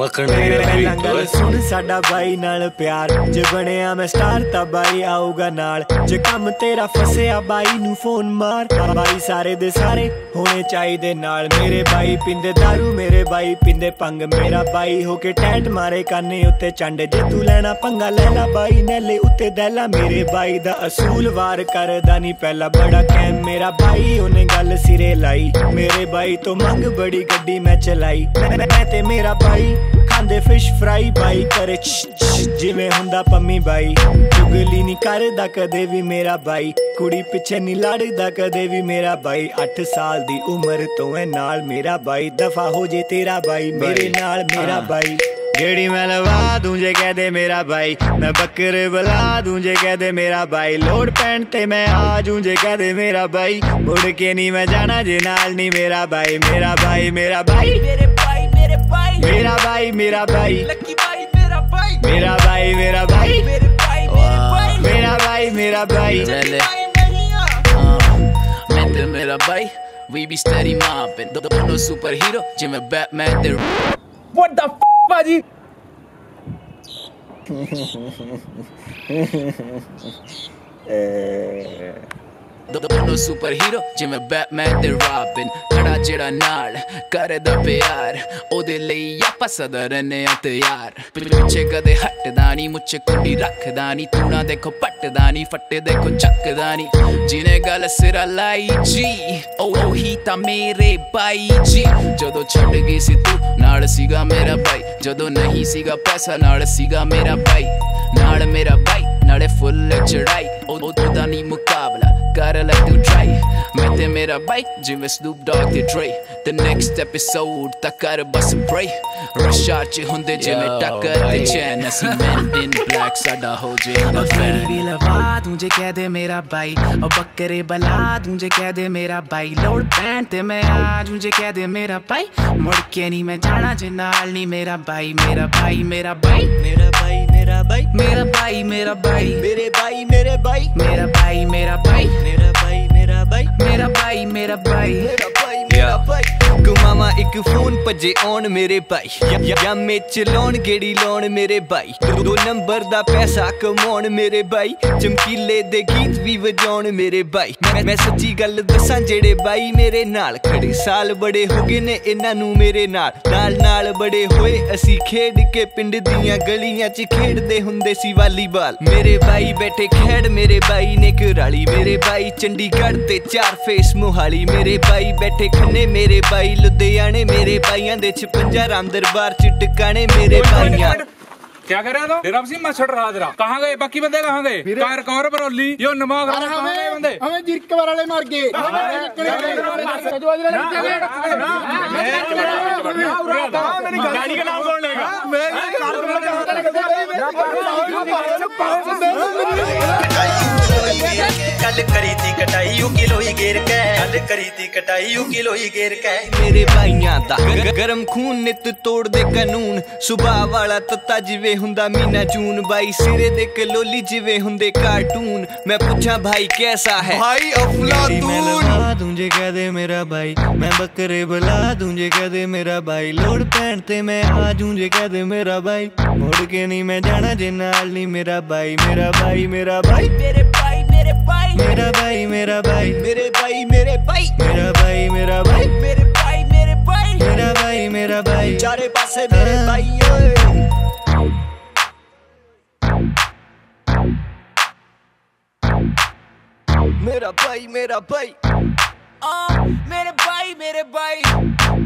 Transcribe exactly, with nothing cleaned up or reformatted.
ਪਹਿਲਾਂ ਗੱਲ ਸੁਣ ਸਾਡਾ ਬਾਈ ਨਾਲ ਪਿਆਰ ਜੇ ਬਣਿਆ ਮੈਂ ਸਟਾਰ ਤਾਂ ਬਾਈ ਆਊਗਾ ਨਾਲ ਜੇ ਕੰਮ ਤੇਰਾ ਫਸਿਆ ਬਾਈ ਨੂੰ ਫੋਨ ਮਾਰ ਬਾਈ ਸਾਰੇ ਦੇ ਸਾਰੇ ਹੋਣੇ ਚਾਹੀਦੇ ਨਾਲ ਮੇਰੇ ਬਾਈ ਪਿੰਦੇ ਦਾਰੂ ਮੇਰੇ ਬਾਈ ਪਿੰਦੇ ਭੰਗ ਮੇਰਾ ਬਾਈ ਹੋ ਕੇ ਟੈਟ ਮਾਰੇ ਕਾਨੇ ਉੱਤੇ ਚੰਡ ਜੇ ਤੂੰ ਲੈਣਾ ਪੰਗਾ ਲੈ ਲਾ ਬਾਈ ਨੈਲੇ ਉੱਤੇ ਦੈਲਾ ਮੇਰੇ ਬਾਈ ਦਾ ਅਸੂਲ ਵਾਰ ਕਰਦਾ ਨਹੀਂ ਪਹਿਲਾਂ ਬੜਾ ਕੈਮ ਮੇਰਾ ਬਾਈ ਉਹਨੇ ਗੱਲ ਸਿਰੇ ਲਾਈ ਮੇਰੇ ਬਾਈ ਤੋਂ ਮੰਗ ਬੜੀ ਗੱਡੀ ਮੈਂ ਚਲਾਈ ਮੈਂ ਤੇ ਮੇਰਾ ਬਾਈ ਖਾਂਦੇ ਫਿਸ਼ ਫਰਾਈ ਬਾਈ ਕਰੇ ਜਿਵੇਂ ਹੁੰਦਾ ਪੰਮੀ ਬਾਈ ਚੁਗਲੀ ਨਹੀਂ ਕਰਦਾ ਕਦੇ ਵੀ ਮੇਰਾ ਬਾਈ ਕੁੜੀ ਪਿੱਛੇ ਨਹੀਂ ਲੜਦਾ ਕਦੇ ਵੀ ਮੇਰਾ ਬਾਈ ਅੱਠ ਸਾਲ ਦੀ ਉਮਰ ਤੋਂ ਐ ਨਾਲ ਮੇਰਾ ਬਾਈ ਦਫਾ ਹੋ ਜੇ ਤੇਰਾ ਬਾਈ ਮੇਰੇ ਨਾਲ ਮੇਰਾ ਬਾਈ गेड़ी मैं लवा दूं जे कह दे मेरा भाई मैं बकर बुला दूं जे कह दे मेरा भाई लोड पैंट ते मैं आ जूं जे कह दे मेरा भाई मुड़ के नहीं मैं जाना जे नाल नहीं मेरा भाई मेरा भाई मेरा भाई मेरे भाई मेरे भाई मेरा भाई मेरा भाई लकी भाई मेरा भाई मेरा भाई मेरा भाई मेरे भाई मेरे भाई मेरा भाई मेरा भाई मैं ते मेरा भाई we be steady mobbing दोनों सुपर हीरो जिਵੇਂ बैटमैन ते what the f बाजी दोनों सुपर हीरो जिਵੇਂ बैटमैन ते रॉबिन खड़ा जेड़ा नाल करदा प्यार ओदे ਲਈ ਆਪਾਂ ਸਦਾ ਰਹਿੰਦੇ ਆ ਤਿਆਰ ਪਿੱਛੇ ਕਦੇ ਹਟਦਾ ਨਹੀਂ ਮੁੱਛੇ ਕੁੰਡੀ ਰੱਖਦਾ ਨਹੀਂ ਤੂਣਾ ਦੇਖੋ ਪੱਟਦਾ ਨਹੀਂ ਫੱਟੇ ਦੇਖੋ ਚੱਕਦਾ ਨਹੀਂ ਜਿਹਨੇ ਗੱਲ ਸਿਰਾ ਲਾਈ ਜੀ ਉਹ ਹੀ ਤਾਂ ਮੇਰੇ ਬਾਈ ਜੀ ਜਦੋਂ ਛੱਡ ਗਈ ਸੀ ਤੂੰ ਨਾਲ ਸੀਗਾ ਮੇਰਾ ਬਾਈ ਜਦੋਂ ਨਹੀਂ ਸੀਗਾ ਪੈਸਾ ਨਾਲ ਸੀਗਾ ਮੇਰਾ ਬਾਈ ਨਾਲ ਮੇਰਾ ਬਾਈ ਨਾਲੇ ਫੁੱਲ ਚੜਾਈ ਉਹਦਾ ਨਹੀਂ ਮੁਕਾਬਲਾ ਕਰ ਲੈ ਤੂੰ ਟਰਾਈ ਮੈਂ ਤੇ ਮੇਰਾ ਬਾਈ ਜਿਵੇਂ ਸਨੂਪ ਡੌਗ ਤੇ ਡਰੇ the next episode ਤਾਂ ਕਰ ਬਸ pray ਰਸ਼ਾ ਚ ਹੁੰਦੇ ਜਿਵੇਂ ਟੱਕਰ ਤੇ ਚੈਨ ਅਸੀਂ men in black ਸਾਡਾ ਹੋ ਜਾਏਗਾ ਫੈਨ ਵੀ ਲਵਾ ਦੂੰ ਜੇ ਕਹਿ ਦੇ ਮੇਰਾ ਬਾਈ ਉਹ ਬੱਕਰੇ ਬਲਾ ਦੂੰ ਜੇ ਕਹਿ ਦੇ ਮੇਰਾ ਬਾਈ ਲੋਡ ਪੈਂਟ ਤੇ ਮੈਂ ਆ ਜੂੰ ਜੇ ਕਹਿ ਦੇ ਮੇਰਾ ਬਾਈ ਮੁੜ ਕੇ ਨਹੀਂ ਮੈਂ ਜਾਣਾ ਜੇ ਨਾਲ ਨਹੀਂ ਮੇਰਾ ਬਾਈ ਮੇਰਾ ਬਾਈ ਮੇਰਾ ਬਾਈ मेरा भाई मेरा भाई मेरा भाई मेरा भाई मेरे भाई मेरे भाई मेरा भाई मेरा भाई मेरा भाई मेरा भाई मेरा भाई मेरा भाई मेरा भाई मेरा भाई ਗੁਮਾਵਾ ਇੱਕ ਫੋਨ ਭੱਜੇ ਆਉਣ ਮੇਰੇ ਭਾਈ ਯਾਮੇ ਚਲਾਉਣ ਗੇੜੀ ਲਾਉਣ ਮੇਰੇ ਭਾਈ ਦੋ ਨੰਬਰ ਦਾ ਪੈਸਾ ਕਮਾਉਣ ਮੇਰੇ ਭਾਈ ਚਮਕੀਲੇ ਦੇ ਗੀਤ ਵੀ ਵਜਾਉਣ ਮੇਰੇ ਭਾਈ ਮੈਂ ਸੱਚੀ ਗੱਲ ਦੱਸਾਂ ਜਿਹੜੇ ਬਾਈ ਮੇਰੇ ਨਾਲ ਖੜੇ ਸਾਲ ਬੜੇ ਹੋ ਗਏ ਨੇ ਇਹਨਾਂ ਨੂੰ ਮੇਰੇ ਨਾਲ ਨਾਲ ਨਾਲ ਬੜੇ ਹੋਏ ਅਸੀਂ ਖੇਡ ਕੇ ਪਿੰਡ ਦੀਆਂ ਗਲੀਆਂ 'ਚ ਖੇਡਦੇ ਹੁੰਦੇ ਸੀ ਵਾਲੀਬਾਲ ਮੇਰੇ ਬਾਈ ਬੈਠੇ ਖੇਡ ਮੇਰੇ ਬਾਈ ਨੇ ਘਰਾਲੀ ਮੇਰੇ ਬਾਈ ਚੰਡੀਗੜ੍ਹ ਤੇ ਚਾਰ ਫੇਸ ਮੁਹਾਲੀ ਮੇਰੇ ਬਾਈ ਬੈਠੇ ਖੰਨੇ ਮੇਰੇ ਬਾਈ लुधियाने मेरे भाइयों दे छपंजा राम दरबार च टिकाने मेरे भाइयों क्या कर रहा था तेरा भी मच्छर रहा तेरा कहां गए बाकी बंदे कहां गए कार कौर बरौली यो नमाज रहा कहां गए बंदे हमें जिरकवर वाले मर गए गाड़ी का नाम कौन लेगा गल करी थी कटाई यू किलो ही गिर के गल करी थी कटाई यू किलो ही गिर के मेरे भाइयां दा गरम खून नित तोड़ दे कानून सुबह वाला तत्ता जिवे हुंदा मीना जून बाई सिरे दे कलोली जिवे हुंदे कार्टून मैं पूछा भाई कैसा है भाई अफलातून दूं जे कह दे मेरा भाई मैं बकरे बुला दूं जे कह दे मेरा भाई लोड पैंट ते मैं आ जूं जे कह दे मेरा भाई मुड़ के नहीं मैं जाना जे नाल नहीं मेरा भाई मेरा भाई मेरा भाई मेरे भाई मेरे भाई मेरा भाई मेरा भाई मेरे भाई मेरे भाई मेरा भाई मेरा भाई मेरे भाई मेरे भाई मेरा भाई मेरा भाई चारे पासे मेरे भाई मेरा भाई मेरा भाई मेरे भाई मेरे भाई